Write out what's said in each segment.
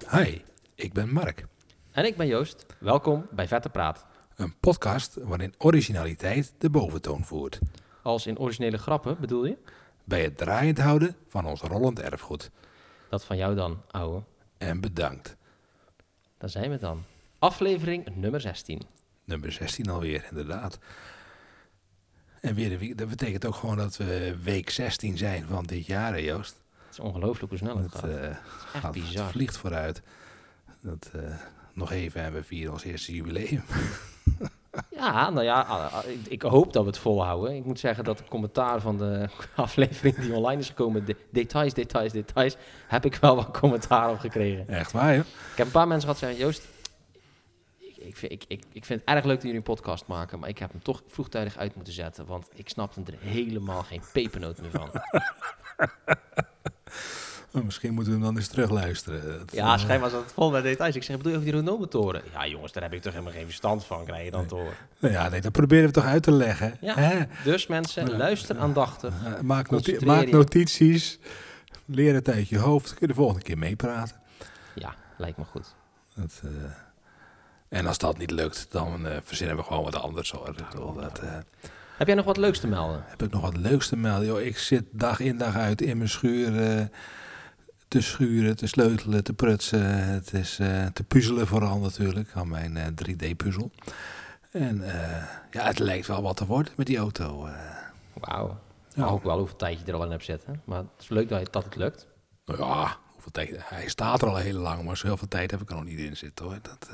Hi, ik ben Mark. En ik ben Joost. Welkom bij Vette Praat. Een podcast waarin originaliteit de boventoon voert. Als in originele grappen bedoel je? Bij het draaiend houden van ons rollend erfgoed. Dat van jou dan, ouwe. En bedankt. Daar zijn we dan. Aflevering nummer 16. Nummer 16 alweer, inderdaad. En weer een week, dat betekent ook gewoon dat we week 16 zijn van dit jaar, hè Joost? Het is ongelooflijk hoe snel het gaat. Het Echt gaat, bizar. het vliegt vooruit. Nog even en we vieren ons eerste jubileum. Ja, nou ja, ik hoop dat we het volhouden. Ik moet zeggen dat de commentaar van de aflevering die online is gekomen, details, heb ik wel wat commentaar op gekregen. Echt waar, joh? Ik heb een paar mensen gehad zeggen, Joost, ik vind het erg leuk dat jullie een podcast maken, maar ik heb hem toch vroegtijdig uit moeten zetten, want ik snapte er helemaal geen pepernoot meer van. Misschien moeten we hem dan eens terugluisteren. Ja, schijnbaar zat het vol met details. Ik zeg, bedoel je over die Renault-motoren? Ja, jongens, daar heb ik toch helemaal geen verstand van, krijg je dan te horen. Nou ja, nee, dat proberen we toch uit te leggen. Ja, Hè? dus mensen, luister aandachtig. Maak notities. Leer het uit je hoofd. Kun je de volgende keer meepraten. Ja, lijkt me goed. En als dat niet lukt, dan verzinnen we gewoon wat anders. Hoor. Heb jij nog wat leuks te melden? Heb ik nog wat leuks te melden? Joh, ik zit dag in dag uit in mijn schuur te schuren, te sleutelen, te prutsen. Het is te puzzelen vooral natuurlijk aan mijn 3D-puzzel. En ja, het lijkt wel wat te worden met die auto. Wauw. Ja. Ook wel hoeveel tijd je er al in hebt zitten. Maar het is leuk dat het lukt. Nou ja, hoeveel tijd? Hij staat er al heel lang, maar zoveel tijd heb ik er nog niet in zitten hoor. Dat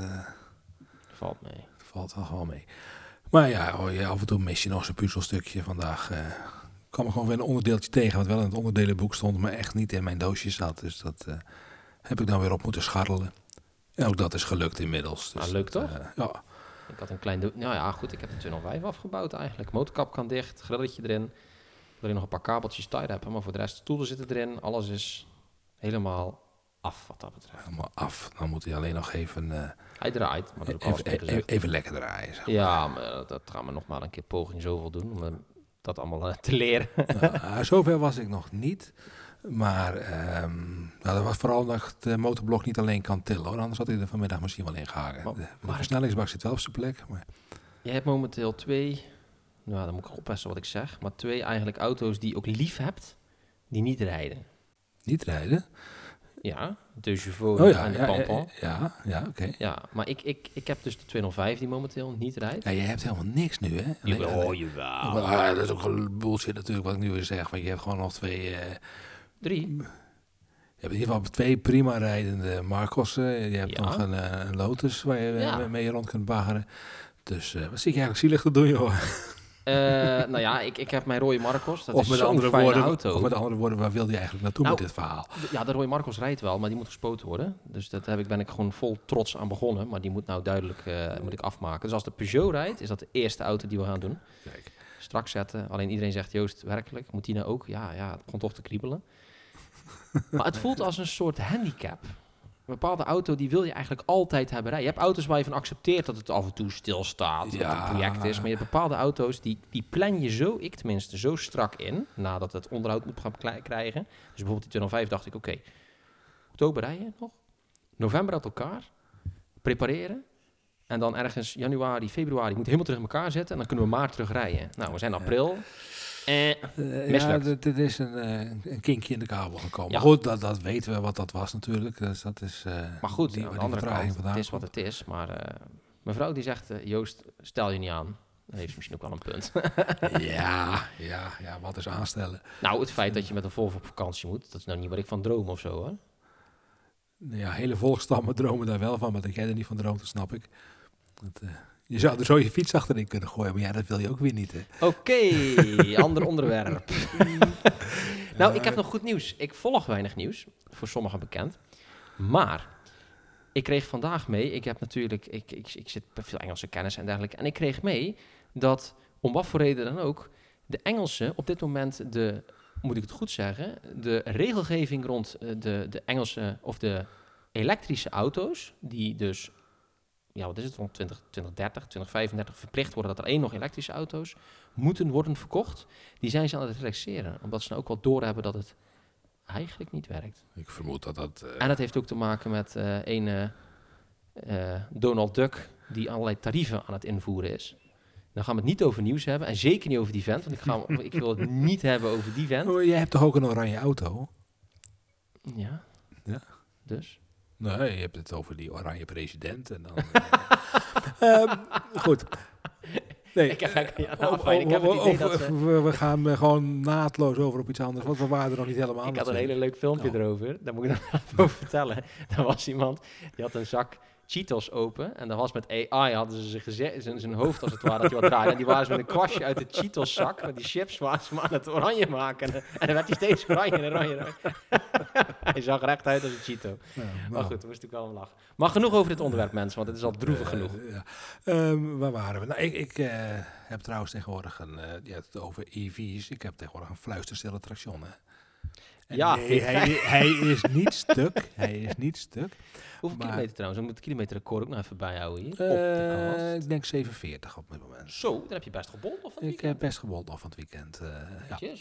Valt mee. valt wel gewoon mee. Maar ja, af en toe mis je nog zo'n puzzelstukje. Vandaag kwam ik gewoon weer een onderdeeltje tegen, wat wel in het onderdelenboek stond, maar echt niet in mijn doosje zat. Dus dat heb ik dan weer op moeten scharrelen. En ook dat is gelukt inmiddels. Dus Nou, leuk toch? Ja. Ik had een klein... Nou ja, goed, ik heb de 205 afgebouwd eigenlijk. Motorkap kan dicht, grilletje erin. Ik wil nog een paar kabeltjes tight hebben, maar voor de rest stoelen zitten erin. Alles is helemaal af wat dat betreft. Helemaal af. Dan moet hij alleen nog even, Hij draait, maar dat heb ik alles mee gezegd. even lekker draaien. Zeg maar. Ja, maar dat gaan we nog maar een keer poging zoveel doen om dat allemaal te leren. Nou, zover was ik nog niet. Maar dat was vooral dat ik de motorblok niet alleen kan tillen. Hoor. Anders had hij er vanmiddag misschien wel in gehangen. De versnellingsbak zit wel op zijn plek. Maar... Je hebt momenteel 2, nou dan moet ik oppassen wat ik zeg, maar 2 eigenlijk auto's die je ook lief hebt, die niet rijden. Niet rijden? Ja, de Chevaux en de Pampan. Ja, oké. Ja, maar ik heb dus de 205 die momenteel niet rijdt. Ja, je hebt helemaal niks nu, hè? Jawel. Dat is ook een bullshit natuurlijk wat ik nu weer zeg. Want je hebt gewoon nog 2... 3. Je hebt in ieder geval 2 prima rijdende Marcossen. Je hebt nog een Lotus waar je mee rond kunt baggeren. Dus wat zit je eigenlijk zielig te doen, joh? Nou ja, ik heb mijn rode Marcos. Dat Of is met zo'n andere fijne woorden, auto. Of met andere woorden, waar wilde je eigenlijk naartoe met dit verhaal? Ja, de rode Marcos rijdt wel, maar die moet gespoten worden. Dus ben ik gewoon vol trots aan begonnen. Maar die moet nou duidelijk moet ik afmaken. Dus als de Peugeot rijdt, is dat de eerste auto die we gaan doen. Kijk. Straks zetten. Alleen iedereen zegt, Joost, werkelijk? Moet die nou ook? Ja, het begon toch te kriebelen. Maar het voelt als een soort handicap. Een bepaalde auto, die wil je eigenlijk altijd hebben rijden. Je hebt auto's waar je van accepteert dat het af en toe stilstaat, dat het een project is. Maar je hebt bepaalde auto's, die plan je zo, ik tenminste, zo strak in, nadat het onderhoud moet gaan krijgen. Dus bijvoorbeeld die 205 dacht ik, oké, oktober rijden nog, november uit elkaar, prepareren. En dan ergens januari, februari moet helemaal terug in elkaar zetten. En dan kunnen we maart terug rijden. Nou, we zijn april. Dit is een kinkje in de kabel gekomen. Ja. Maar goed, dat weten we wat dat was natuurlijk. Dus dat is, maar goed, aan de andere kant, het is wat het is. Maar mevrouw die zegt, Joost, stel je niet aan. Dan heeft ze misschien ook wel een punt. ja, wat is aanstellen? Nou, het feit dat je met een Volvo op vakantie moet, dat is nou niet waar ik van droom of zo, hoor. Ja, hele volkstammen dromen daar wel van, maar dat jij er niet van droomt, dat snap ik. Je zou er zo je fiets achterin kunnen gooien, maar ja, dat wil je ook weer niet, hè? Oké, ander onderwerp. Nou, ik heb nog goed nieuws. Ik volg weinig nieuws, voor sommigen bekend. Maar ik kreeg vandaag mee, ik heb natuurlijk, ik zit bij veel Engelse kennis en dergelijke. En ik kreeg mee dat, om wat voor reden dan ook, de Engelsen op dit moment moet ik het goed zeggen, de regelgeving rond de Engelse of de elektrische auto's, die dus, ja, wat is het, rond 2030, 2035 verplicht worden dat er één nog elektrische auto's moeten worden verkocht. Die zijn ze aan het relaxeren, omdat ze nou ook wel doorhebben dat het eigenlijk niet werkt. Ik vermoed dat dat... En dat heeft ook te maken met Donald Duck, die allerlei tarieven aan het invoeren is. Dan gaan we het niet over nieuws hebben. En zeker niet over die vent. Want ik wil het niet hebben over die vent. Oh, jij hebt toch ook een oranje auto? Ja. Ja. Dus? Nee, je hebt het over die oranje president. En dan, goed. Nee, Ik heb eigenlijk ik heb het idee dat ze... we gaan gewoon naadloos over op iets anders. Want we waren er nog niet helemaal. Ik had een hele leuk filmpje Oh. erover. Daar moet ik nog even over vertellen. Er was iemand, die had een zak Cheetos open. En dat was met AI, hadden ze zijn hoofd als het ware dat hij wat draaide. En die waren ze met een kwastje uit de Cheetos zak. Met die chips waren ze maar aan het oranje maken. En dan werd hij steeds oranje en oranje. Hij zag er echt uit als een Cheeto. Ja, Maar goed, toen moest ik wel een lach. Maar genoeg over dit onderwerp, mensen, want het is al droevig genoeg. Ja. Waar waren we? Nou, ik heb trouwens tegenwoordig je hebt het over EV's. Ik heb tegenwoordig een fluisterstille traction. Hè. En Ja. nee, hij is niet stuk. Hij is niet stuk. Hoeveel Maar- kilometer trouwens? We moeten het kilometerrecord ook nog even bijhouden hier. Op de kast. Ik denk 47 op dit moment. Zo, dan heb je best gebold of Ik heb best gebold af van het weekend. Ja. Netjes.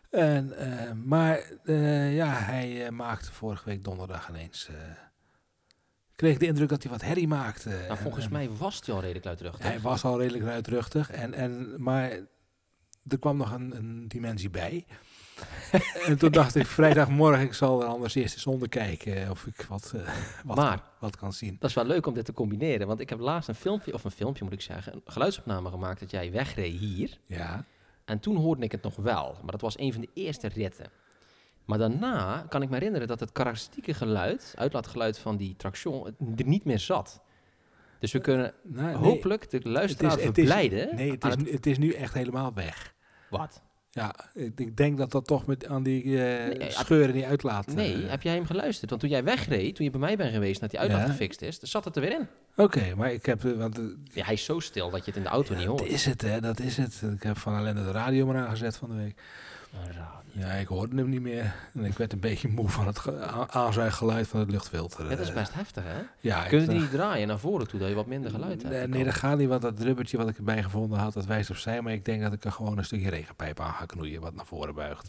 Hij maakte vorige week donderdag ineens... kreeg de indruk dat hij wat herrie maakte. Nou, volgens mij was hij al redelijk luidruchtig. Hij was al redelijk luidruchtig. Maar er kwam nog een dimensie bij. En toen dacht ik, vrijdagmorgen, ik zal er anders eerst eens onder kijken of ik wat kan zien. Dat is wel leuk om dit te combineren, want ik heb laatst een filmpje moet ik zeggen, een geluidsopname gemaakt dat jij wegreed hier. Ja. En toen hoorde ik het nog wel, maar dat was een van de eerste ritten. Maar daarna kan ik me herinneren dat het karakteristieke geluid, uitlaatgeluid van die traction, er niet meer zat. Dus we kunnen hopelijk de luisteraar verblijden. Het is nu echt helemaal weg. Wat? Ja, ik denk dat dat toch aan die scheuren die uitlaat. Nee, heb jij hem geluisterd? Want toen jij wegreed, toen je bij mij bent geweest, dat die uitlaat gefixt is, dan zat het er weer in. Oké, maar ik heb... Ja, hij is zo stil dat je het in de auto niet hoort. Dat is het, hè. Dat is het. Ik heb van ellende de radio maar aangezet van de week. Ja, ik hoorde hem niet meer. En ik werd een beetje moe van het aanzuiggeluid van het luchtfilter. Ja, dat is best heftig, hè? Ja, Kun je die niet draaien naar voren toe, dat je wat minder geluid hebt? Nee, dat gaat niet, want dat rubbertje wat ik erbij gevonden had, dat wijst opzij. Maar ik denk dat ik er gewoon een stukje regenpijp aan ga knoeien, wat naar voren buigt.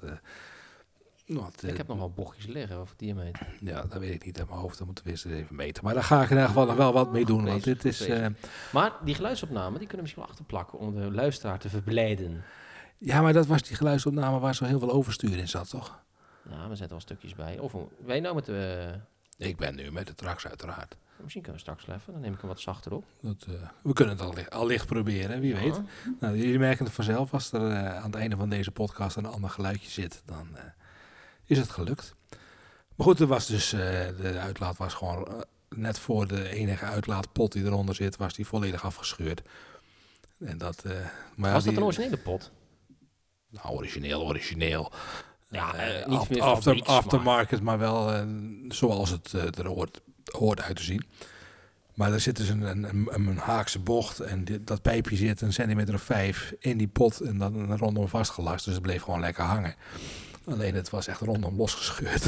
Ik heb nog wel bochtjes liggen, of diameter. Ja, dat weet ik niet uit mijn hoofd. Dan moeten we eens even meten. Maar daar ga ik in ieder geval nog wel wat mee doen. Want dit is... Maar die geluidsopname, die kunnen we misschien wel achterplakken om de luisteraar te verblijden. Ja, maar dat was die geluidsopname waar zo heel veel overstuur in zat, toch? Ja, we zetten wel stukjes bij. Of wij nou met de... Ik ben nu met de Trax uiteraard. Misschien kunnen we straks even, dan neem ik hem wat zachter op. We kunnen het al licht proberen, wie weet. Nou, jullie merken het vanzelf. Als er aan het einde van deze podcast een ander geluidje zit, dan is het gelukt. Maar goed, er was dus, de uitlaat was gewoon net voor de enige uitlaatpot die eronder zit, was die volledig afgescheurd. En dat, maar was dat een originele pot? Nou, origineel. Ja, niet meer aftermarket, maar wel zoals het er hoort uit te zien. Maar er zit dus een haakse bocht en dat pijpje zit 1,5 centimeter in die pot en dan rondom vastgelast. Dus het bleef gewoon lekker hangen. Alleen het was echt rondom losgescheurd.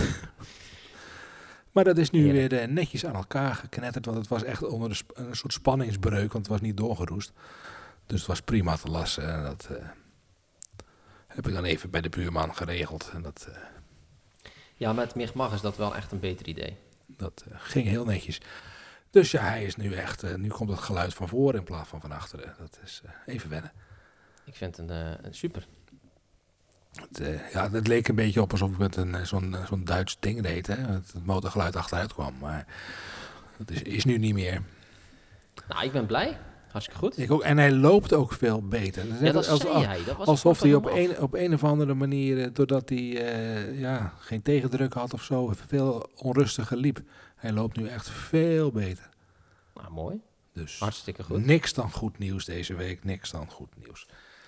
Maar dat is nu weer netjes aan elkaar geknetterd, want het was echt onder een soort spanningsbreuk, want het was niet doorgeroest. Dus het was prima te lassen en dat... heb ik dan even bij de buurman geregeld. En dat, ja, met Michmag is dat wel echt een beter idee. Dat ging heel netjes. Dus ja, hij is nu echt... nu komt het geluid van voren in plaats van achteren. Dat is even wennen. Ik vind het een super. Het leek een beetje op alsof ik met zo'n Duits ding deed. Hè? Het motorgeluid achteruit kwam. Maar dat is nu niet meer. Nou, ik ben blij. Hartstikke goed. Ik ook, en hij loopt ook veel beter. Ja, dat zei jij. Dat was alsof hij op een of andere manier, doordat hij geen tegendruk had of zo, veel onrustiger liep. Hij loopt nu echt veel beter. Nou, mooi. Dus hartstikke goed. Niks dan goed nieuws deze week. Niks dan goed nieuws.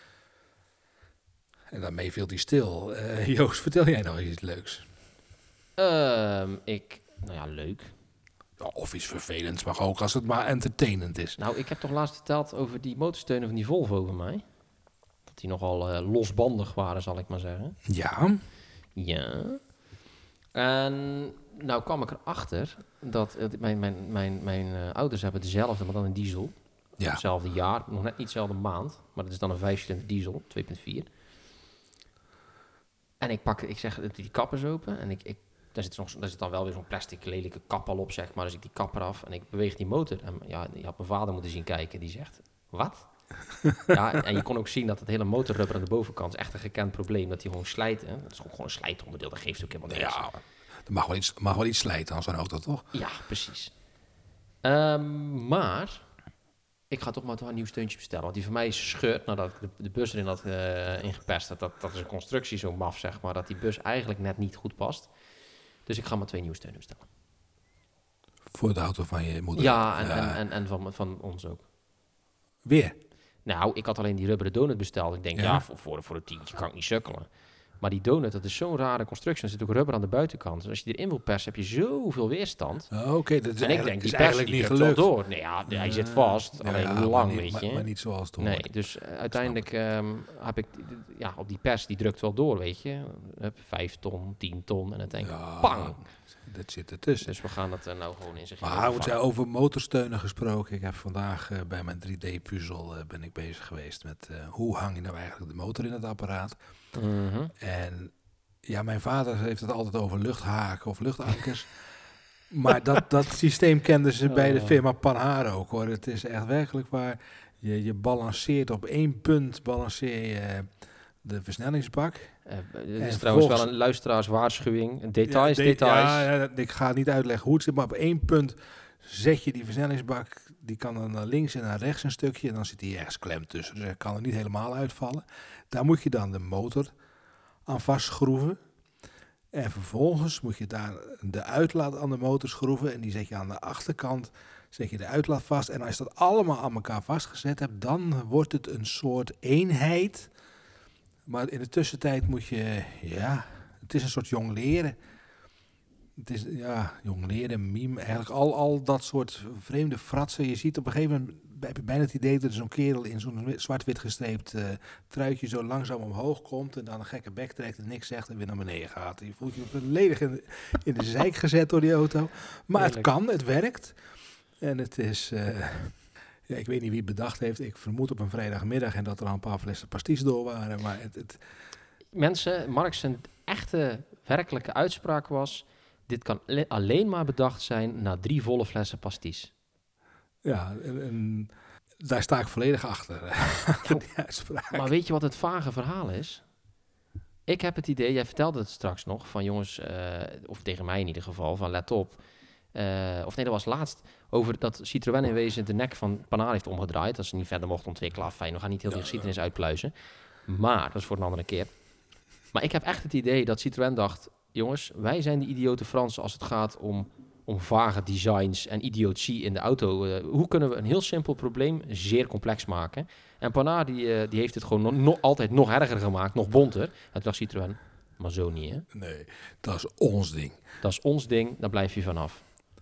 En daarmee viel hij stil. Joost, vertel jij nog iets leuks? Leuk. Of iets vervelends, mag ook als het maar entertainend is. Nou, ik heb toch laatst verteld over die motorsteunen van die Volvo van mij. Dat die nogal losbandig waren, zal ik maar zeggen. Ja. Ja. En nou kwam ik erachter dat mijn ouders hebben dezelfde, maar dan een diesel. Ja. Hetzelfde jaar, nog net niet dezelfde maand. Maar dat is dan een 5-cilinder diesel, 2.4. En ik zeg, die kap is open. En daar zit dan wel weer zo'n plastic lelijke kap al op, zeg maar. Dus ik die kap eraf en ik beweeg die motor. En ja, je had mijn vader moeten zien kijken. Die zegt, wat? Ja, en je kon ook zien dat het hele motorrubber aan de bovenkant is echt een gekend probleem. Dat die gewoon slijt. Hè? Dat is ook gewoon een slijtonderdeel. Dat geeft ook helemaal niks. Ja, er mag wel iets slijten aan zo'n auto, toch? Ja, precies. Maar ik ga toch maar een nieuw steuntje bestellen. Want die van mij is scheurt nadat ik de bus erin had ingepest. Dat is een constructie zo maf, zeg maar. Dat die bus eigenlijk net niet goed past. Dus ik ga maar 2 nieuwe steunen bestellen. Voor de auto van je moeder? Ja, en van ons ook. Weer? Nou, ik had alleen die rubberen donut besteld. Ik denk, voor een tientje kan ik niet sukkelen. Maar die donut, dat is zo'n rare constructie. Er zit ook rubber aan de buitenkant. Dus als je erin wil persen, heb je zoveel weerstand. Oké, dat is en ik denk, die eigenlijk niet gelukt. Wel door. Nee, ja, hij zit vast. Alleen lang, weet je. Maar niet zoals het hoort. Nee, dus uiteindelijk heb ik... Ja, op die pers, die drukt wel door, weet je. 5 ton, 10 ton. En dan denk ik, pang! Dat zit ertussen. Dus we gaan dat nou gewoon in zich. Maar wordt jij over motorsteunen gesproken? Ik heb vandaag bij mijn 3D-puzzel ben ik bezig geweest met hoe hang je nou eigenlijk de motor in het apparaat. En ja, mijn vader heeft het altijd over luchthaken of luchtankers. Maar dat systeem kenden ze bij de firma Panhard ook, hoor. Het is echt werkelijk waar. Je balanceert op 1 punt, de versnellingsbak. Het is trouwens wel een luisteraarswaarschuwing. Details. Ja, ik ga niet uitleggen hoe het zit, maar op 1 punt zet je die versnellingsbak, die kan dan naar links en naar rechts een stukje en dan zit die ergens klem tussen. Dus hij kan er niet helemaal uitvallen. Daar moet je dan de motor aan vastschroeven. En vervolgens moet je daar de uitlaat aan de motor schroeven en die zet je aan de achterkant, zet je de uitlaat vast. En als je dat allemaal aan elkaar vastgezet hebt, dan wordt het een soort eenheid. Maar in de tussentijd moet je, het is een soort jongleren. Het is, jongleren, meme, eigenlijk al dat soort vreemde fratsen. Je ziet op een gegeven moment, heb je bijna het idee dat er zo'n kerel in zo'n zwart-wit gestreept truitje zo langzaam omhoog komt en dan een gekke bek trekt en niks zegt en weer naar beneden gaat. Je voelt je volledig in de zeik gezet door die auto. Maar het kan, het werkt. En het is... ik weet niet wie het bedacht heeft. Ik vermoed op een vrijdagmiddag en dat er al een paar flessen pasties door waren. Maar Mensen, Mark's echte werkelijke uitspraak was: dit kan alleen maar bedacht zijn na 3 volle flessen pasties. Ja, en daar sta ik volledig achter. Die uitspraak. Maar weet je wat het vage verhaal is? Ik heb het idee, jij vertelde het straks nog, van jongens, of tegen mij in ieder geval, van let op. Dat was laatst over dat Citroën in wezen de nek van Panhard heeft omgedraaid. Dat ze niet verder mochten ontwikkelen. Fijn, we gaan niet heel de geschiedenis uitpluizen. Maar, dat is voor een andere keer. Maar ik heb echt het idee dat Citroën dacht: jongens, wij zijn de idiote Fransen als het gaat om vage designs en idiotie in de auto. Hoe kunnen we een heel simpel probleem zeer complex maken? En Panhard die heeft het gewoon altijd nog erger gemaakt, nog bonter. En toen dacht Citroën, maar zo niet, hè? Nee, dat is ons ding. Dat is ons ding, daar blijf je vanaf.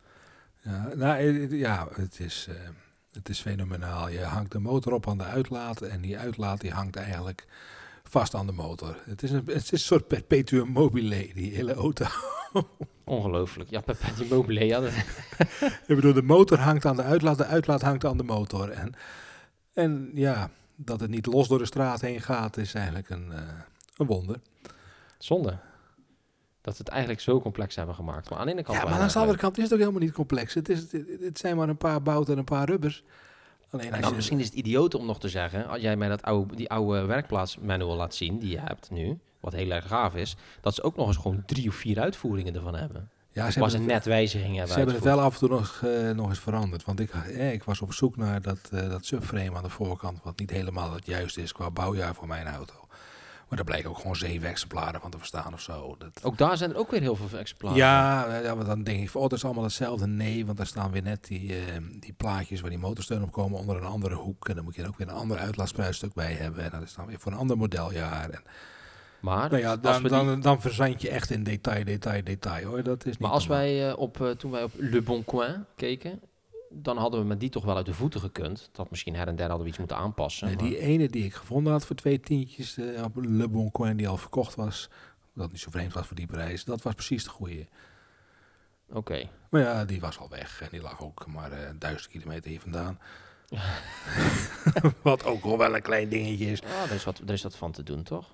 Ja, het is fenomenaal. Je hangt de motor op aan de uitlaat en die uitlaat die hangt eigenlijk vast aan de motor. Het is een soort perpetuum mobile, die hele auto. Ongelooflijk. Ja, perpetuum mobile. Ja, Ik bedoel, de motor hangt aan de uitlaat hangt aan de motor. En ja, dat het niet los door de straat heen gaat, is eigenlijk een wonder. Zonde. Dat ze het eigenlijk zo complex hebben gemaakt. Maar aan de ene kant... Ja, maar aan de andere kant is het ook helemaal niet complex. Het zijn maar een paar bouten en een paar rubbers. Alleen misschien is het idioot om nog te zeggen, als jij mij die oude werkplaatsmanual laat zien, die je hebt nu, wat heel erg gaaf is, dat ze ook nog eens gewoon 3 of 4 uitvoeringen ervan hebben. Ja, ze een net wijziging hebben. Ze hebben het wel af en toe nog eens veranderd. Want ik was op zoek naar dat subframe aan de voorkant, wat niet helemaal het juiste is qua bouwjaar voor mijn auto. Maar daar blijken ook gewoon 7 exemplaren van te verstaan of zo. Ook daar zijn er ook weer heel veel exemplaren. Ja, want dan denk ik, dat is allemaal hetzelfde. Nee, want daar staan weer net die plaatjes waar die motorsteun op komen onder een andere hoek. En dan moet je er ook weer een ander uitlaatspruitstuk bij hebben. En dat is dan weer voor een ander modeljaar. Maar nou ja, dan verzand je echt in detail hoor. Dat is niet maar als wij toen wij op Le Bon Coin keken, dan hadden we met die toch wel uit de voeten gekund. Dat misschien her en der hadden we iets moeten aanpassen. Nee, die ene die ik gevonden had voor 2 tientjes op Le Bon Coin die al verkocht was, dat niet zo vreemd was voor die prijs, dat was precies de goede. Oké. Maar ja, die was al weg en die lag ook maar 1000 kilometer hier vandaan. Wat ook wel een klein dingetje is. Ja, er is wat van te doen, toch?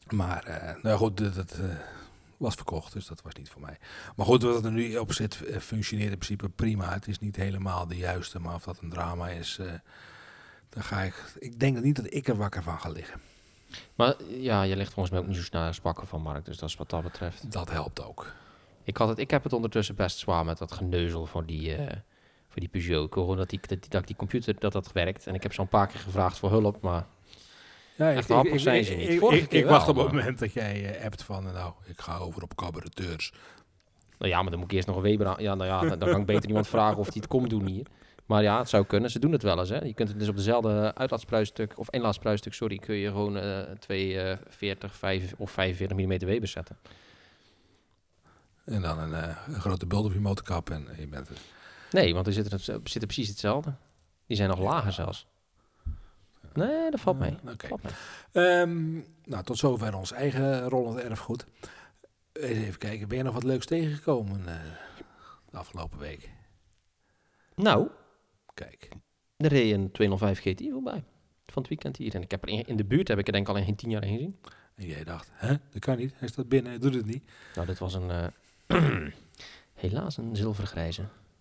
Maar nou goed, dat was verkocht, dus dat was niet voor mij. Maar goed, wat er nu op zit, functioneert in principe prima. Het is niet helemaal de juiste, maar of dat een drama is, dan ga ik denk niet dat ik er wakker van ga liggen. Maar ja, je ligt volgens mij ook niet zo snel spakken van, Mark. Dus dat is wat dat betreft. Dat helpt ook. Ik heb het ondertussen best zwaar met dat geneuzel voor die Peugeot. Ik wil gewoon dat die computer dat werkt. En ik heb zo een paar keer gevraagd voor hulp, maar Ja, echt happig zijn ze niet. Vorige keer ik wacht wel, op het maar- moment dat jij appt van, nou, ik ga over op cabareteurs. Nou ja, maar dan moet ik eerst nog een Weber aan. Ja, nou ja, dan kan ik beter iemand vragen of hij het komt doen hier. Maar ja, het zou kunnen. Ze doen het wel eens, hè. Je kunt het dus op dezelfde uitlaatspruisstuk, of inlaatspruisstuk, sorry, kun je gewoon 40, 5 of 45 mm Weber zetten. En dan een grote bult op je motorkap en je bent er. Nee, want er zitten precies hetzelfde. Die zijn nog lager zelfs. Nee, dat valt mee. Oké. Valt mee. Nou, tot zover ons eigen rollend erfgoed. Even kijken, ben je nog wat leuks tegengekomen de afgelopen week? Nou, Kijk. er reed een 205 GTI voorbij. Van het weekend hier. En ik heb er in de buurt heb ik er denk ik al in geen 10 jaar in gezien. En jij dacht, dat kan niet. Hij staat binnen, hij doet het niet. Nou, dit was een... helaas een zilvergrijze.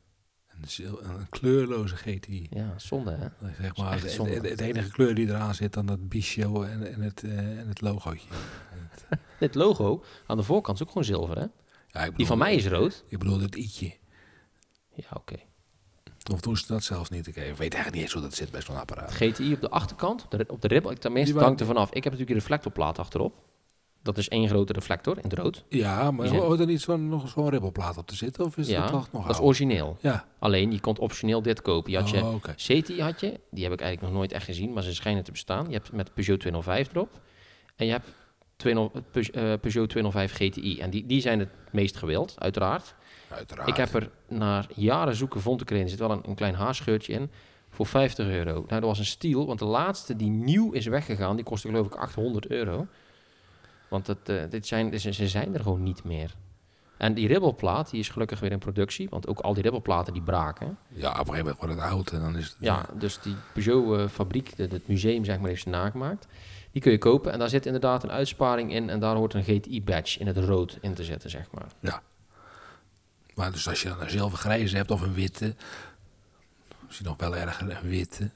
Een kleurloze GTI. Ja, zonde hè. Zeg maar, echt zonde. het enige kleur die eraan zit, dan dat bichot en het logootje. Dit logo aan de voorkant is ook gewoon zilver hè. Ja, ik bedoel, Die van mij is rood. Ik bedoel het i'tje. Ja, oké. Of doen ze dat zelfs niet? Ik weet eigenlijk niet eens hoe dat zit bij zo'n apparaat. GTI op de achterkant, op de ribbel, tenminste, Die het waar- hangt er vanaf. Ik heb natuurlijk een reflectorplaat achterop. Dat is één grote reflector in het rood. Ja, maar Die zijn- hoort er niet nog zo'n ribbelplaat op te zitten? Of is Ja, dat toch nog dat is oud? origineel. Ja. Alleen, je kon optioneel dit kopen. Je had je Oké. CTI had je, die heb ik eigenlijk nog nooit echt gezien, maar ze schijnen te bestaan. Je hebt met Peugeot 205 erop. En je hebt Peugeot 205 GTI. En die zijn het meest gewild, uiteraard. Uiteraard. Ik heb er na jaren zoeken, vond ik er een. Er zit wel een klein haarscheurtje in. Voor €50. Nou, dat was een steal, want de laatste die nieuw is weggegaan, die kostte geloof ik €800. Want ze zijn er gewoon niet meer. En die ribbelplaat, die is gelukkig weer in productie. Want ook al die ribbelplaten die braken. Ja, op een gegeven moment wordt het oud en dan is het... Ja, dus die Peugeot-fabriek, het museum zeg maar, heeft ze nagemaakt. Die kun je kopen en daar zit inderdaad een uitsparing in. En daar hoort een GTI-badge in het rood in te zetten, zeg maar. Ja. Maar dus als je dan een zilvergrijze hebt of een witte... Misschien nog wel erger een witte...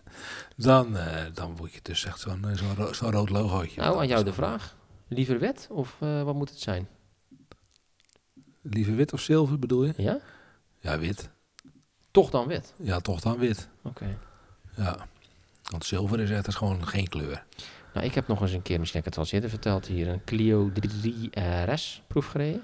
Dan moet je dus echt zo'n rood logootje. Nou, aan jou de vraag. Liever wit of wat moet het zijn? Liever wit of zilver bedoel je? Ja? Ja, wit. Toch dan wit? Ja, toch dan wit. Oké. Ja. Want zilver is echt gewoon geen kleur. Nou, ik heb nog eens een keer, misschien heb ik het al eerder verteld, hier een Clio 3 RS proef gereden.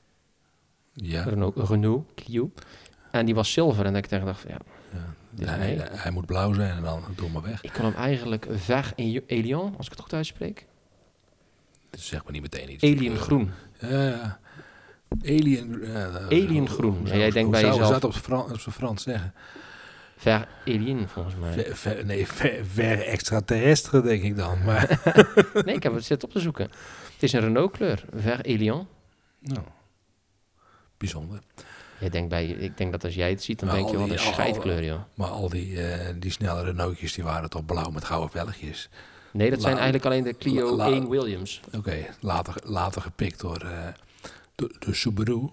Ja. Renault Clio. En die was zilver en ik dacht van, ja, dit is Hij moet blauw zijn en dan doe maar weg. ik kan hem eigenlijk Vert Elian, als ik het goed uitspreek. Dus zeg maar niet meteen iets. Alien groen. Ja. Alien. Alien groen. Ja, jij denkt bij Hoe jezelf- zou dat op zijn Frans zeggen? Vert Alien, volgens mij. Ver extraterrestre, denk ik dan. Maar, Nee, ik heb het zitten op te zoeken. Het is een Renault kleur. Vert Elian. nou, bijzonder. Ik denk dat als jij het ziet, dan Maar denk je al wel die- een scheidkleur, joh. Maar al die snelle Renaultjes, die waren toch blauw met gouden velgjes. Nee, dat zijn La- eigenlijk alleen de Clio la- 1 Williams. Oké, later gepikt door de Subaru.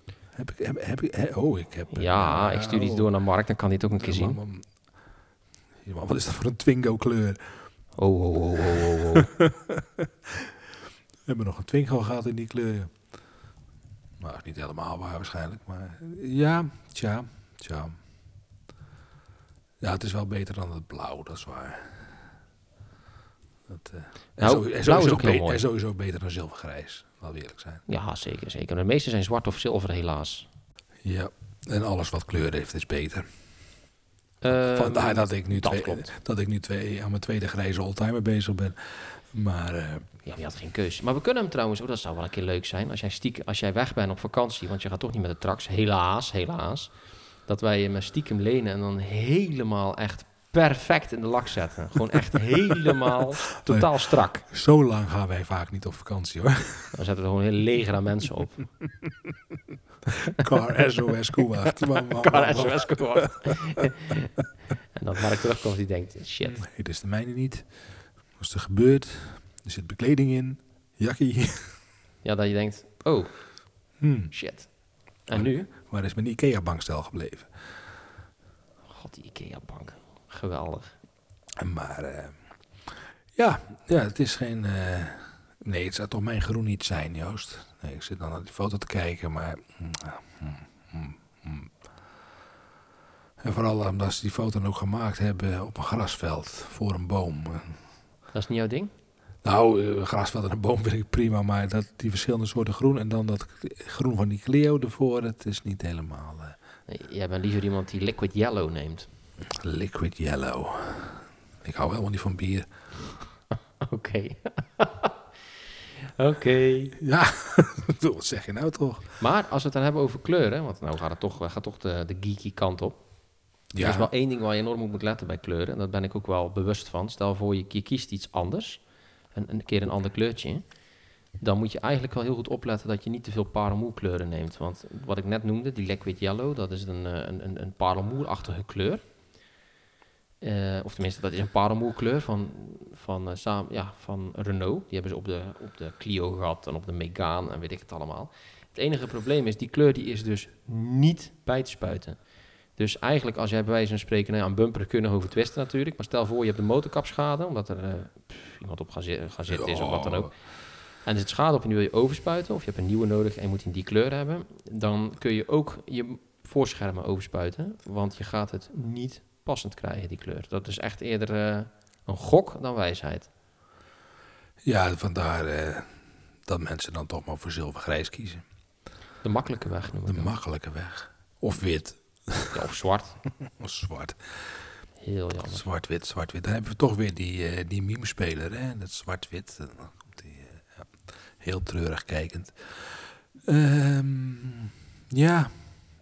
Ik heb... Ja, ik stuur iets door naar Mark, dan kan hij het ook een keer zien. Man, wat is dat voor een Twingo kleur? Oh. We hebben nog een Twingo gehad in die kleur. Maar niet helemaal waar waarschijnlijk. Maar ja, tja. Ja, het is wel beter dan het blauw, dat is waar. Blauw is ook heel mooi. En sowieso beter dan zilvergrijs, laten we eerlijk zijn. Ja, zeker. De meeste zijn zwart of zilver, helaas. Ja, en alles wat kleur heeft is beter. Ehm, Vandaar dat ik nu, dat klopt. aan mijn tweede grijze oldtimer bezig ben. Maar Ja, je had geen keus. Maar we kunnen hem trouwens, dat zou wel een keer leuk zijn, als jij weg bent op vakantie, want je gaat toch niet met de Trax, helaas, dat wij hem stiekem lenen en dan helemaal echt perfect in de lak zetten. Gewoon echt helemaal totaal strak. zo lang gaan wij vaak niet op vakantie hoor. Dan zetten we er gewoon een hele leger aan mensen op. Car SOS Koewacht. Car SOS gewoon. En dat Mark terugkomt, die denkt, shit. Nee, dit is de mijne niet. Wat is er gebeurd? Er zit bekleding in. Jakkie. Ja, dat je denkt, oh, shit. En nu? Waar is mijn IKEA-bankstel gebleven? God, die IKEA-bank. Geweldig. Maar ja, het is geen... nee, het zou toch mijn groen niet zijn, Joost. Nee, ik zit dan naar die foto te kijken, maar... En vooral omdat ze die foto ook gemaakt hebben op een grasveld voor een boom. Dat is niet jouw ding? Nou, een grasveld en een boom vind ik prima, maar dat die verschillende soorten groen en dan dat groen van die Clio ervoor, het is niet helemaal... Nee, jij bent liever iemand die liquid yellow neemt. Liquid yellow. Ik hou helemaal niet van bier. Oké. Oké. Ja, wat zeg je nou toch? Maar als we het dan hebben over kleuren, want nou gaat toch de geeky kant op. Ja. Er is wel één ding waar je enorm op moet letten bij kleuren. En daar ben ik ook wel bewust van. Stel voor je kiest iets anders. Een keer een ander kleurtje. Dan moet je eigenlijk wel heel goed opletten dat je niet te veel parelmoerkleuren neemt. Want wat ik net noemde, die liquid yellow, dat is een parelmoerachtige kleur. Of tenminste, dat is een parelmoerkleur van Renault. Die hebben ze op de Clio gehad en op de Megane en weet ik het allemaal. Het enige probleem is, die kleur die is dus niet bij te spuiten. Dus eigenlijk als jij bij wijze van spreken een bumper kunnen over twisten natuurlijk. Maar stel voor je hebt de motorkapschade, omdat er iemand op gaat zitten is of wat dan ook. En er zit schade op en die wil je overspuiten. Of je hebt een nieuwe nodig en je moet in die kleur hebben. Dan kun je ook je voorschermen overspuiten. Want je gaat het niet passend krijgen, die kleur. Dat is echt eerder een gok dan wijsheid. Ja, vandaar dat mensen dan toch maar voor zilvergrijs kiezen. De makkelijke weg noemen we De dat. makkelijke weg. Of wit. Ja, of zwart. Of zwart. Heel jammer. Zwart-wit, zwart-wit. Dan hebben we toch weer die meme-speler, hè? Dat zwart-wit. Dan komt die, heel treurig kijkend. Ja.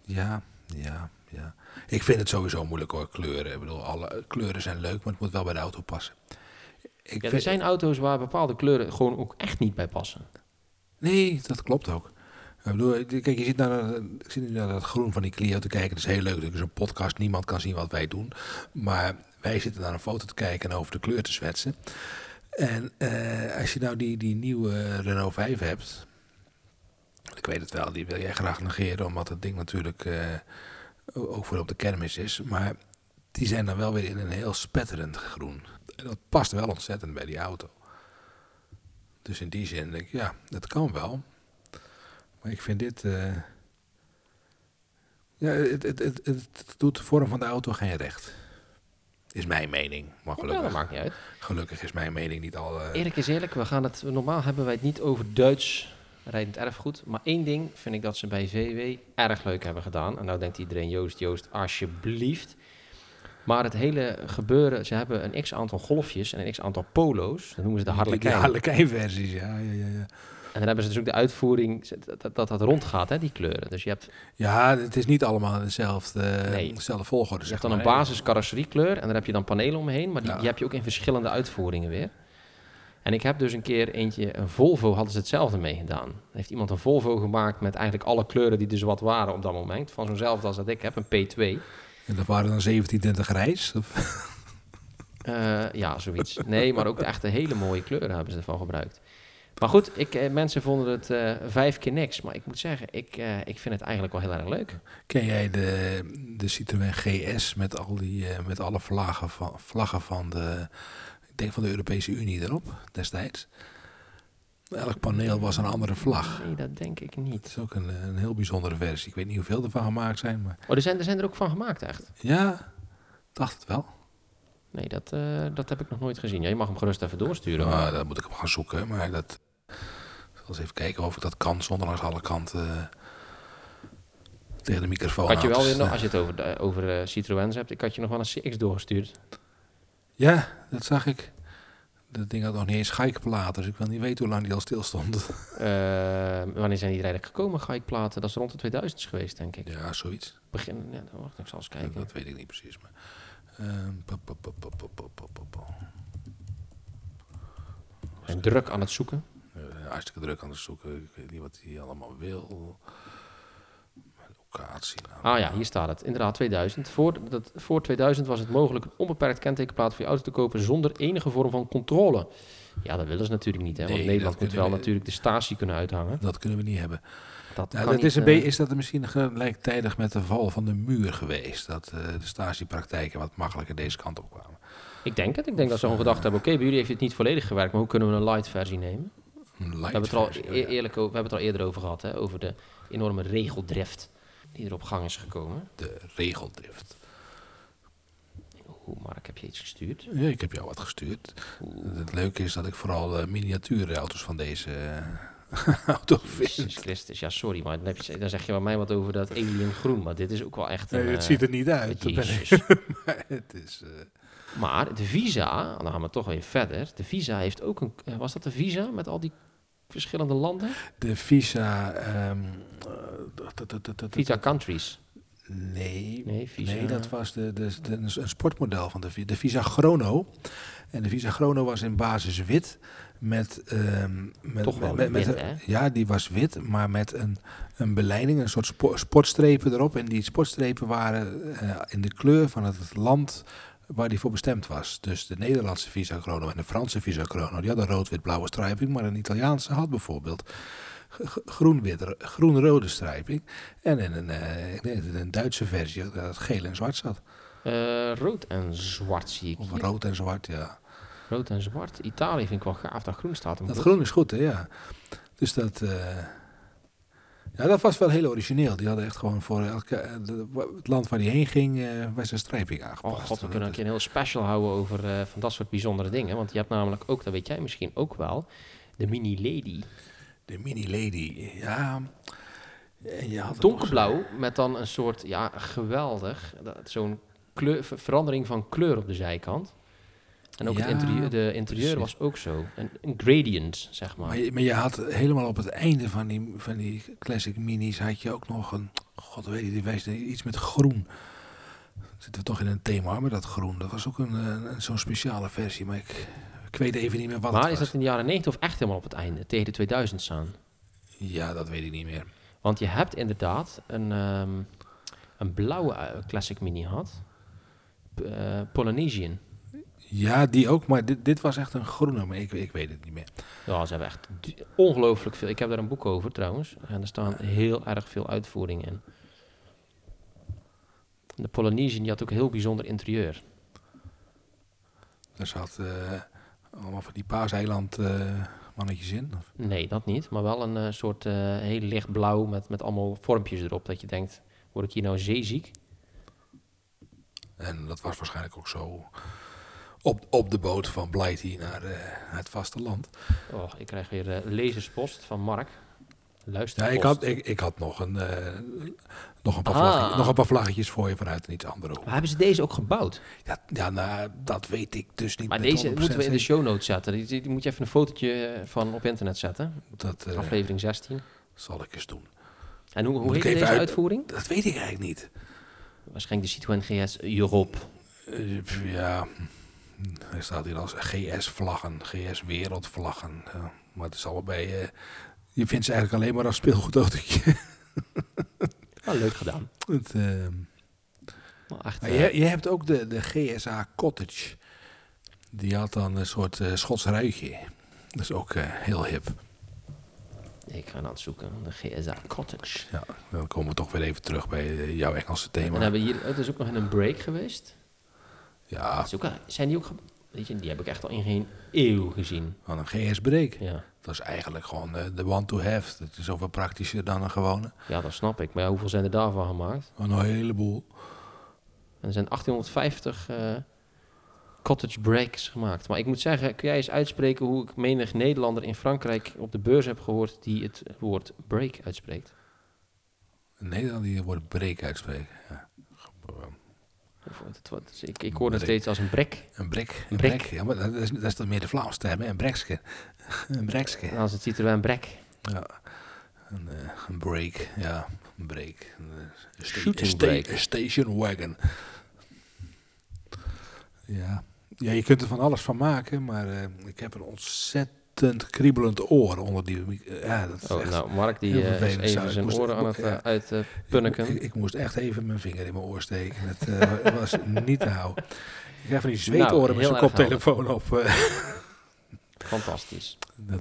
Ik vind het sowieso moeilijk hoor, kleuren. Ik bedoel, alle kleuren zijn leuk, maar het moet wel bij de auto passen. Er zijn auto's waar bepaalde kleuren gewoon ook echt niet bij passen. Nee, dat klopt ook. Ik bedoel, kijk, ik zit nu naar dat groen van die Clio te kijken. Dat is heel leuk. Het is een podcast. Niemand kan zien wat wij doen. Maar wij zitten naar een foto te kijken en over de kleur te zwetsen. En als je nou die nieuwe Renault 5 hebt. Ik weet het wel, die wil jij graag negeren. Omdat het ding natuurlijk ook voor op de kermis is. Maar die zijn dan wel weer in een heel spetterend groen. En dat past wel ontzettend bij die auto. Dus in die zin denk ik, ja, dat kan wel. Maar ik vind dit... het doet de vorm van de auto geen recht. Is mijn mening. Maar gelukkig, Ja, dat maakt niet uit. Gelukkig is mijn mening niet al... Eerlijk is eerlijk, normaal hebben wij het niet over Duits rijdend erfgoed. Maar één ding vind ik dat ze bij VW erg leuk hebben gedaan. En nou denkt iedereen, Joost, alsjeblieft. Maar het hele gebeuren, ze hebben een x-aantal golfjes en een x-aantal polo's. Dat noemen ze de Harlekijn. De Harlekijn-versies, ja. En dan hebben ze dus ook de uitvoering, dat rondgaat, hè, die kleuren. Dus je hebt... Ja, het is niet allemaal in dezelfde volgorde. Je hebt dan een basis carrosseriekleur en daar heb je dan panelen omheen. Maar die heb je ook in verschillende uitvoeringen weer. En ik heb dus een keer een Volvo, hadden ze hetzelfde mee gedaan. Er heeft iemand een Volvo gemaakt met eigenlijk alle kleuren die dus wat waren op dat moment. Van zo'nzelfde als dat ik heb, een P2. En dat waren dan 1720 grijs? Ja, zoiets. Nee, maar ook echt hele mooie kleuren hebben ze ervan gebruikt. Maar goed, mensen vonden het 5 keer niks. Maar ik moet zeggen, ik vind het eigenlijk wel heel erg leuk. Ken jij de Citroën GS met alle vlaggen van van de Europese Unie erop destijds? Elk paneel was een andere vlag. Nee, dat denk ik niet. Het is ook een heel bijzondere versie. Ik weet niet hoeveel ervan gemaakt zijn. Maar... Oh, er zijn er ook van gemaakt, echt? Ja, dacht het wel. Nee, dat heb ik nog nooit gezien. Ja, je mag hem gerust even doorsturen. Nou, dan moet ik hem gaan zoeken. Maar dat... Ik zal eens even kijken of ik dat kan zonder langs alle kanten tegen de microfoon. Had je wel weer nog, als je het over Citroëns hebt, ik had je nog wel een CX doorgestuurd. Ja, dat zag ik. Dat ding had nog niet eens gaikplaten, dus ik wil niet weten hoe lang die al stil stond. Wanneer zijn die eigenlijk gekomen, gaikplaten? Dat is rond de 2000 geweest, denk ik. Ja, zoiets. Begin, ja, wacht, ik zal eens kijken. Dat weet ik niet precies, maar... En druk aan het zoeken. Hartstikke druk aan het zoeken. Ik weet niet wat hij allemaal wil. locatie. Nou, Ah ja, hier staat het. Inderdaad, 2000. Voor 2000 was het mogelijk een onbeperkt kentekenplaat voor je auto te kopen zonder enige vorm van controle. Ja, dat willen ze natuurlijk niet, hè? Want Nee, Nederland dat moet wel kunnen we- natuurlijk de statie kunnen uithangen. dat kunnen we niet hebben. Dat Nou, kan dat is, niet, is dat misschien gelijktijdig met de val van de muur geweest? Dat de statiepraktijken wat makkelijker deze kant op kwamen. Ik denk het. Ik denk dat ze gewoon gedacht hebben, oké, bij jullie heeft het niet volledig gewerkt, maar hoe kunnen we een light versie nemen? Een We light hebben het er al versie, eerlijk over, we hebben het al eerder over gehad, hè? Over de enorme regeldrift die er op gang is gekomen. de regeldrift. Oeh, Mark, heb je iets gestuurd? Ja, ik heb jou wat gestuurd. Het leuke is dat ik vooral miniatuurauto's van deze auto Jezus vind. Christus, ja sorry, maar dan zeg je bij mij wat over dat alien groen, maar dit is ook wel echt een... Nee, het ziet er niet uit. dat ben ik. Jezus. Maar het is... Maar de Visa, dan gaan we toch weer verder. De Visa heeft ook een... was dat de Visa met al die verschillende landen? de Visa... Visa Countries. Nee, Nee, Visa. nee, dat was een sportmodel van de Visa Chrono. En de Visa Chrono was in basis wit. Toch wel wit, hè? Ja, die was wit, maar met een beleiding, een soort sportstrepen erop. En die sportstrepen waren in de kleur van het land waar die voor bestemd was. Dus de Nederlandse Visa Chrono en de Franse Visa Chrono, die hadden rood-wit-blauwe strijping. Maar een Italiaanse had bijvoorbeeld groen-rode strijping. En in ik denk dat het een Duitse versie dat het geel en zwart zat. Rood en zwart zie ik Of hier. rood en zwart, ja. Rood en zwart. Italië vind ik wel gaaf dat groen staat. Dat groen is goed, hè, ja. Dus dat... ja, dat was wel heel origineel. Die hadden echt gewoon voor het land waar die heen ging, was een strijping aangepast. Oh god, we kunnen een keer een heel special houden over van dat soort bijzondere dingen. Want je hebt namelijk ook, dat weet jij misschien ook wel, de Mini Lady. De Mini Lady, ja. En je had er Donkerblauw met dan een soort, ja, geweldig, zo'n verandering van kleur op de zijkant. En ook Ja, het interieur precies. was ook zo. Een gradient, zeg maar. Maar je had helemaal op het einde van die classic minis had je ook nog een... God weet ik, die wijst iets met groen. Zitten we toch in een thema met dat groen. Dat was ook zo'n speciale versie, maar ik weet even niet meer wat Maar het is was. dat in de jaren 90 of echt helemaal op het einde, tegen de 2000 staan? Ja, dat weet ik niet meer. Want je hebt inderdaad een blauwe Classic Mini gehad. Polynesian. Ja, die ook, maar dit was echt een groene, maar ik weet het niet meer. Ja, ze hebben echt ongelooflijk veel. Ik heb daar een boek over trouwens. En er staan heel erg veel uitvoeringen in. De Polynesian die had ook een heel bijzonder interieur. Daar zat allemaal van die paaseiland mannetjes in. Of? Nee, dat niet. Maar wel een soort heel licht blauw met allemaal vormpjes erop. Dat je denkt, word ik hier nou zeeziek? En dat was waarschijnlijk ook zo op de boot van Blighty naar het vasteland. Oh, ik krijg weer lezerspost van Mark. Luister. Ja, ik had nog een paar vlaggetjes voor je vanuit een iets andere hoek. Maar hebben ze deze ook gebouwd? Ja, nou, dat weet ik dus niet. Maar met deze 100% moeten we in de zeker. show notes zetten. Die moet je even een fotootje van op internet zetten. Dat Aflevering 16. zal ik eens doen. En hoe Moet heet ik even deze uit- uitvoering? Dat weet ik eigenlijk niet. Waarschijnlijk de Citroën GS Europe. Ja, hij staat hier als GS-vlaggen, GS-wereldvlaggen. Ja, maar het is allebei... je vindt ze eigenlijk alleen maar als speelgoedautootje. Ah, leuk gedaan. Het, Wel echt, maar je hebt ook de GSA Cottage. Die had dan een soort Schots ruitje. Dat is ook heel hip. ik ga aan het zoeken. De GSA Cottage. Ja, dan komen we toch weer even terug bij jouw Engelse En thema. dan hebben we hier, het is ook nog in een break geweest. Ja, Dat is ook, zijn die ook, weet je, die heb ik echt al in geen eeuw gezien. van een GS-break. Ja. Dat is eigenlijk gewoon de one to have. Dat is zoveel praktischer dan een gewone. Ja, dat snap ik. Maar ja, hoeveel zijn er daarvan gemaakt? Een heleboel. En er zijn 1850 cottage breaks gemaakt. Maar ik moet zeggen, kun jij eens uitspreken hoe ik menig Nederlander in Frankrijk op de beurs heb gehoord die het woord break uitspreekt? Een Nederlander die het woord break uitspreken. Ja. Ik hoor het steeds als een brek. Een brek. Een brek. Ja, maar dat is toch meer de Vlaamse term, hè? Een brekske. Een brekske. En als het Citroën brek. Ja. Een break. Ja, een break. Shooting break. Een station wagon. Ja. Ja, je kunt er van alles van maken, maar ik heb een ontzettend ontzettend kriebelend oor onder die... Ja, dat is echt nou, Mark die heel is vervelend. even zijn oren aan het uitpunneken. Ik moest echt even mijn vinger in mijn oor steken. Het was niet te houden. Ik heb van die zweetoren met heel zijn erg koptelefoon op. Fantastisch.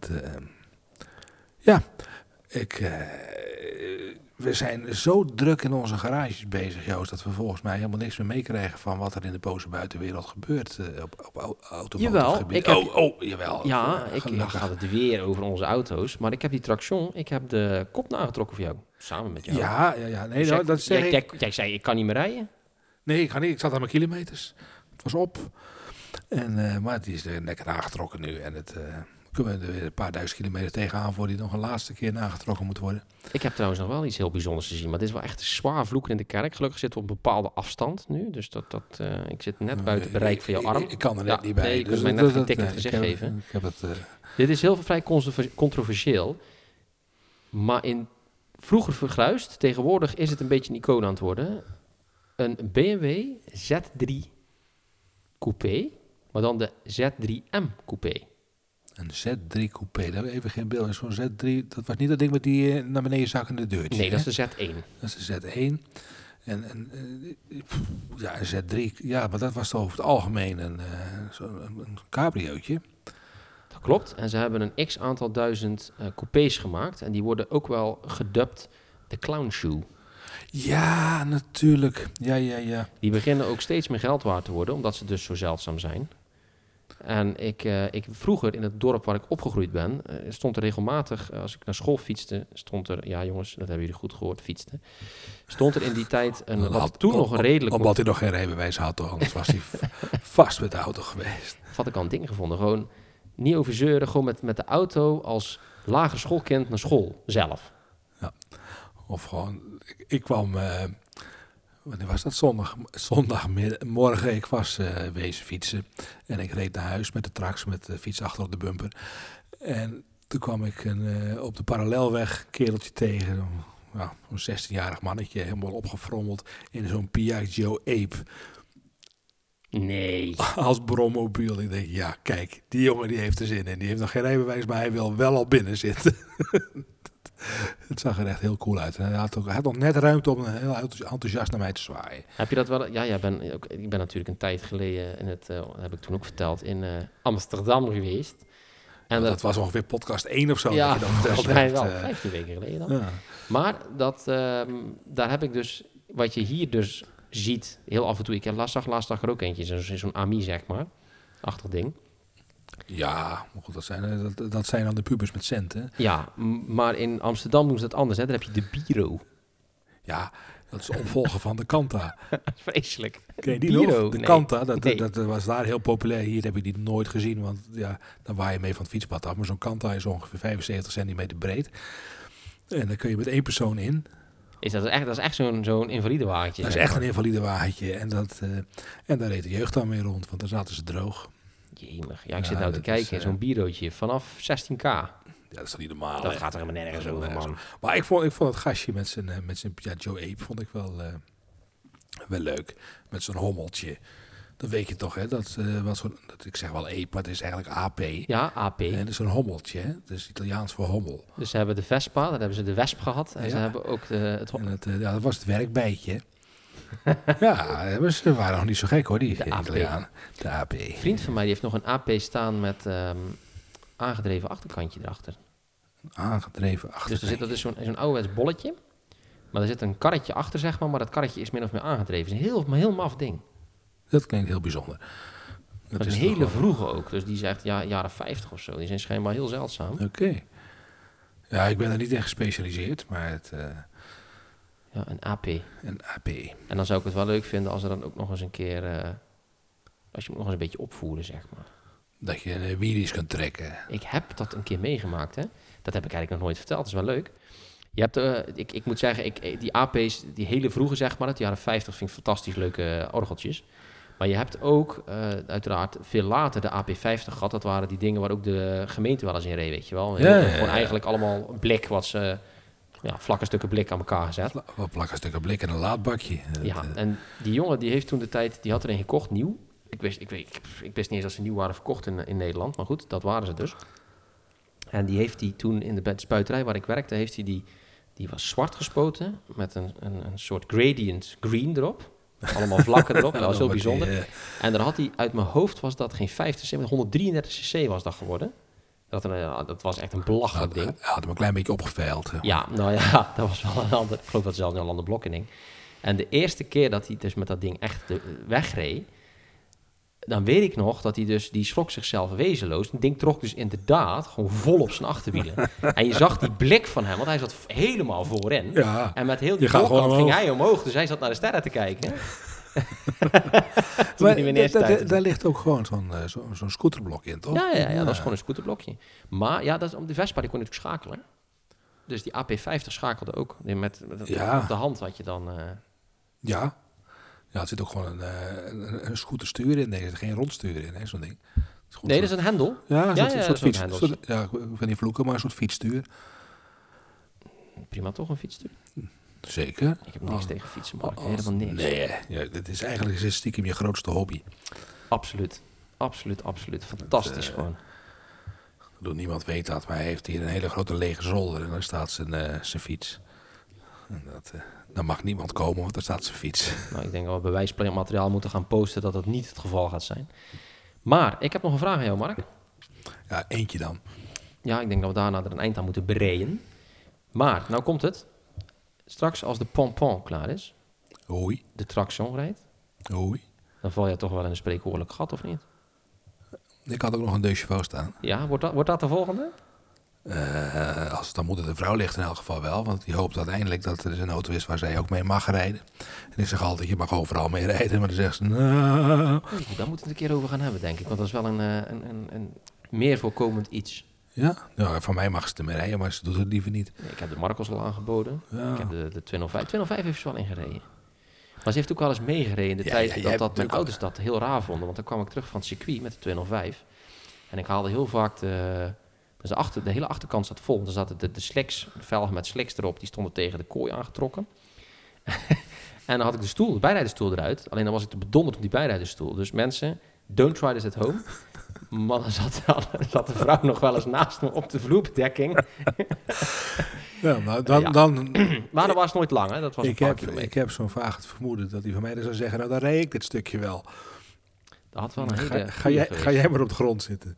We zijn zo druk in onze garages bezig, Joost, dat we volgens mij helemaal niks meer meekrijgen van wat er in de boze buitenwereld gebeurt op automotivegebied. Jawel. Ja, ik had het weer over onze auto's, maar ik heb die Traction, ik heb de kop nagetrokken voor jou, samen met jou. Ja. Nee, Dus dat zeg ik. Jij zei, ik kan niet meer rijden. Nee, ik ga niet. Ik zat aan mijn kilometers. Het was op. Maar het is lekker aangetrokken nu. En kunnen we er weer een paar duizend kilometer tegenaan voor die nog een laatste keer nagetrokken moet worden. Ik heb trouwens nog wel iets heel bijzonders te zien, maar dit is wel echt zwaar vloeken in de kerk. Gelukkig zitten we op een bepaalde afstand nu, dus ik zit net buiten bereik van jouw arm. Ik kan er net niet bij. Nee, je kunt mij net geen tik in het gezicht geven. Dit is heel vrij controversieel, maar vroeger vergluist, tegenwoordig is het een beetje een icoon aan het worden. Een BMW Z3 Coupé, maar dan de Z3M Coupé. Een Z3 Coupé, daar hebben we even geen beeld. Zo'n Z3, dat was niet dat ding met die naar beneden zakkende deurtje. Nee, dat is de Z1. Dat is de Z1. Een Z3, ja, maar dat was toch over het algemeen een cabriootje. Dat klopt. En ze hebben een x-aantal duizend coupés gemaakt. En die worden ook wel gedubt de clown shoe. Ja, natuurlijk. Ja. Die beginnen ook steeds meer geld waard te worden, omdat ze dus zo zeldzaam zijn. En ik vroeger in het dorp waar ik opgegroeid ben, stond er regelmatig, als ik naar school fietste, stond er, ja jongens, dat hebben jullie goed gehoord, fietste. Stond er in die tijd nog een redelijk... Omdat hij nog geen rijbewijs had, toch? Anders was hij vast met de auto geweest. Had ik al een ding gevonden. Gewoon niet over zeuren, gewoon met de auto als lagere schoolkind naar school zelf. Ja. Of gewoon, ik kwam... wanneer was dat? Zondagmorgen. Ik was wezen fietsen. En ik reed naar huis met de trax, met de fiets achter op de bumper. En toen kwam ik op de parallelweg een kereltje tegen. Een 16-jarig mannetje, helemaal opgefrommeld in zo'n Piaggio Ape. Nee. Als brommobiel. Ik denk, ja, kijk, die jongen die heeft er zin in. Die heeft nog geen rijbewijs, maar hij wil wel al binnen zitten. Het zag er echt heel cool uit. En hij had nog net ruimte om heel enthousiast naar mij te zwaaien. Heb je dat wel? Ja, ik ben natuurlijk een tijd geleden, heb ik toen ook verteld, in Amsterdam geweest. En dat was ongeveer podcast 1 of zo. Ja, dat je dat volgens mij wel. 15 weken geleden dan. Ja. Maar daar heb ik dus, wat je hier dus ziet, heel af en toe. Ik heb laatst dag er ook eentje, zo'n AMI zeg maar. Achtig ding. Ja, maar goed, dat zijn dan de pubers met centen. Ja, maar in Amsterdam doen ze dat anders. Hè? Daar heb je de Biro. Ja, dat is de opvolger van de Kanta. Vreselijk. Ken je die Biro? nog? De Nee. Kanta, dat was daar heel populair. Hier heb je die nooit gezien, want ja, dan waai je mee van het fietspad af. Maar zo'n Kanta is ongeveer 75 centimeter breed. En dan kun je met 1 persoon in. Dat is echt zo'n invalide wagentje. Dat is echt een invalide wagentje. En daar reed de jeugd dan mee rond, want dan zaten ze droog. Jemig. Ja, ik zit nou te kijken in zo'n birootje vanaf 16k. Ja, dat is toch niet normaal, Dat hè? gaat er helemaal nergens over, man. Maar ik vond het gastje met zijn Piaggio Ape vond ik wel leuk. Met zo'n hommeltje. Dat weet je toch, hè? Ik zeg wel Ape, maar het is eigenlijk AP. Ja, AP. En dat is een hommeltje, hè? Dat is Italiaans voor hommel. Dus ze hebben de Vespa, dan hebben ze de Wesp gehad. En Ja. ze hebben ook Dat was het werkbijtje. Ja, ze waren nog niet zo gek, hoor, die De AP. Italianen. De AP. Een vriend van mij die heeft nog een AP staan met aangedreven achterkantje erachter. Aangedreven achter. Dus dat is zo'n ouderwets bolletje. Maar er zit een karretje achter, zeg maar dat karretje is min of meer aangedreven. Het is een heel maf ding. Dat klinkt heel bijzonder. Dat is een hele vroege ook. Dus die zegt jaren 50 of zo. Die zijn schijnbaar heel zeldzaam. Oké. Ja, ik ben er niet in gespecialiseerd, maar het... Ja, een AP. Een AP. En dan zou ik het wel leuk vinden als er dan ook nog eens een keer... als je hem nog eens een beetje opvoeren, zeg maar. Dat je wheelies kunt trekken. Ik heb dat een keer meegemaakt, hè. Dat heb ik eigenlijk nog nooit verteld. Dat is wel leuk. Je hebt, ik moet zeggen, die AP's, die hele vroege, zeg maar, uit de jaren 50, vind ik fantastisch leuke orgeltjes. Maar je hebt ook, uiteraard, veel later de AP50 gehad. Dat waren die dingen waar ook de gemeente wel eens in reed, weet je wel. Gewoon eigenlijk allemaal blik wat ze... Ja, vlakke stukken blik aan elkaar gezet. Wat plakken stukken blik en een laadbakje. Ja, en die jongen die heeft toen de tijd, die had er een gekocht, nieuw. Ik wist niet eens dat ze nieuw waren verkocht in Nederland, maar goed, dat waren ze dus. En die heeft hij toen in de spuiterij waar ik werkte, heeft hij die was zwart gespoten met een soort gradient green erop. Allemaal vlakken erop, dat was heel bijzonder. En dan had hij, uit mijn hoofd was dat geen 50 cc, maar 133 cc was dat geworden. Dat was echt een belachelijk ding. Hij had hem een klein beetje opgeveild. Ja, nou ja, dat was wel een ander, ik geloof dat zelfs een ander blok in hing. En de eerste keer dat hij dus met dat ding echt wegreed, dan weet ik nog dat hij dus, die schrok zichzelf wezenloos. Het ding trok dus inderdaad gewoon vol op zijn achterwielen. En je zag die blik van hem, want hij zat helemaal voorin. Ja, En met heel die voorkant ging hij omhoog, dus hij zat naar de sterren te kijken. Daar ligt ook gewoon zo'n scooterblok in, toch? Ja, dat is gewoon een scooterblokje. Maar ja, dat is, om de Vespa die kon je natuurlijk schakelen. Dus die AP50 schakelde ook. Met op de hand had je dan... Ja, het zit ook gewoon een scooterstuur in. Nee, er zit geen rondstuur in, hè, zo'n ding. Nee, dat is een hendel. Ja, een soort fiets. Ja, ik wil niet vloeken, maar een soort fietsstuur. Prima toch, een fietsstuur? Zeker. Ik heb niks tegen fietsen, maar helemaal niks. Nee, dit is eigenlijk stiekem je grootste hobby. Absoluut. Fantastisch gewoon. Niemand weet dat, maar hij heeft hier een hele grote lege zolder en daar staat zijn fiets. En daar mag niemand komen, want daar staat zijn fiets. Nou, ik denk dat we bewijsmateriaal moeten gaan posten dat dat niet het geval gaat zijn. Maar ik heb nog een vraag aan jou, Mark. Ja, eentje dan. Ja, ik denk dat we daarna er een eind aan moeten breien. Maar, nou komt het. Straks als de pompon klaar is, Oei. de traction rijdt, Oei. dan val je toch wel in een spreekwoordelijk gat, of niet? Ik had ook nog een deux chevaux staan. Ja, wordt dat de volgende? Als het dan moet het de vrouw ligt in elk geval wel. Want die hoopt uiteindelijk dat er een auto is waar zij ook mee mag rijden. En ik zeg altijd, je mag overal mee rijden. Maar dan zegt ze, nou... Daar moeten we het een keer over gaan hebben, denk ik. Want dat is wel een meer voorkomend iets. Ja? Nou, van mij mag ze ermee rijden, maar ze doet het liever niet. Nee, ik heb de Marcos al aangeboden. Ja. Ik heb de 205. 205 heeft ze wel ingereden. Maar ze heeft ook wel eens meegereden in de tijd dat mijn ouders dat heel raar vonden. Want dan kwam ik terug van het circuit met de 205. En ik haalde heel vaak dus de hele achterkant zat vol. Er zaten de slicks, de velgen met slicks erop, die stonden tegen de kooi aangetrokken. En dan had ik de bijrijdersstoel eruit. Alleen dan was ik te bedonderd op die bijrijdersstoel. Dus mensen, don't try this at home. Maar dan zat de vrouw nog wel eens naast me op de vloerbedekking. Ja, maar dan maar dat was nooit lang, hè? Dat was ik heb zo'n vaag het vermoeden dat hij van mij dan zou zeggen, nou dan rijd ik dit stukje wel. Dat had wel een hele ga jij maar op de grond zitten.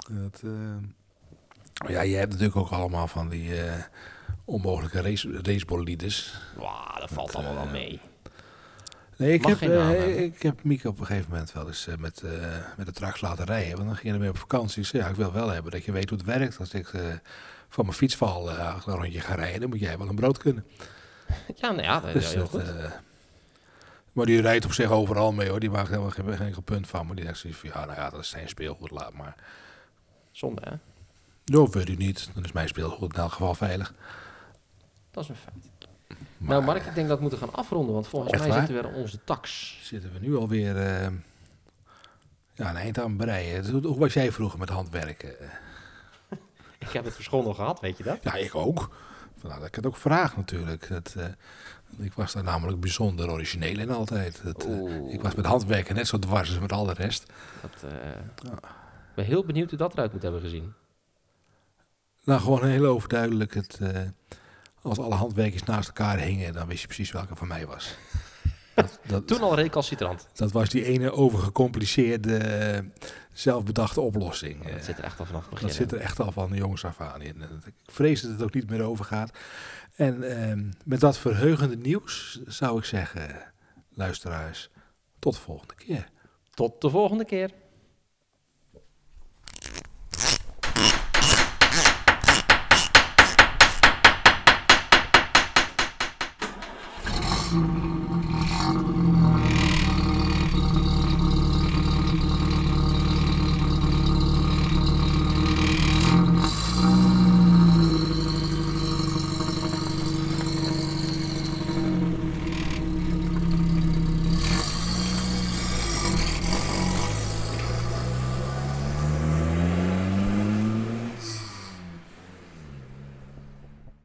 Ja, je hebt natuurlijk ook allemaal van die onmogelijke racebolides. Wow, dat valt allemaal wel mee. Nee, ik heb Mieke op een gegeven moment wel eens met de trucks laten rijden. Want dan ging hij mee op vakantie. Ja, ik wil wel hebben dat je weet hoe het werkt. Als ik van mijn fiets val, als ik een rondje ga rijden, dan moet jij wel een brood kunnen. Ja, nou ja, dat is heel goed. Maar die rijdt op zich overal mee, hoor. Die maakt helemaal geen enkel punt van. Maar die denkt zoiets van, ja, nou ja, dat is zijn speelgoed, laat maar. Zonde, hè? Dat weet ik niet. Dan is mijn speelgoed in elk geval veilig. Dat is een feit. Maar, nou, Mark, ik denk dat we moeten gaan afronden, want volgens mij zitten we weer aan onze tax. Zitten we nu alweer een eind aan het breien. Hoe was jij vroeger met handwerken? Ik heb het verschonnen gehad, weet je dat? Ja, ik ook. Vandaar dat ik het ook vraag natuurlijk. Ik was daar namelijk bijzonder origineel in altijd. Ik was met handwerken net zo dwars als met al de rest. Ik ben heel benieuwd hoe dat eruit moet hebben gezien. Nou, gewoon heel overduidelijk. Als alle handwerkers naast elkaar hingen, dan wist je precies welke van mij was. Toen al recalcitrant. Dat was die ene overgecompliceerde, zelfbedachte oplossing. Dat zit er echt al vanaf het begin. Dat zit er echt al van de jongens af aan in. Ik vrees dat het ook niet meer overgaat. En met dat verheugende nieuws zou ik zeggen, luisteraars, tot de volgende keer. Tot de volgende keer.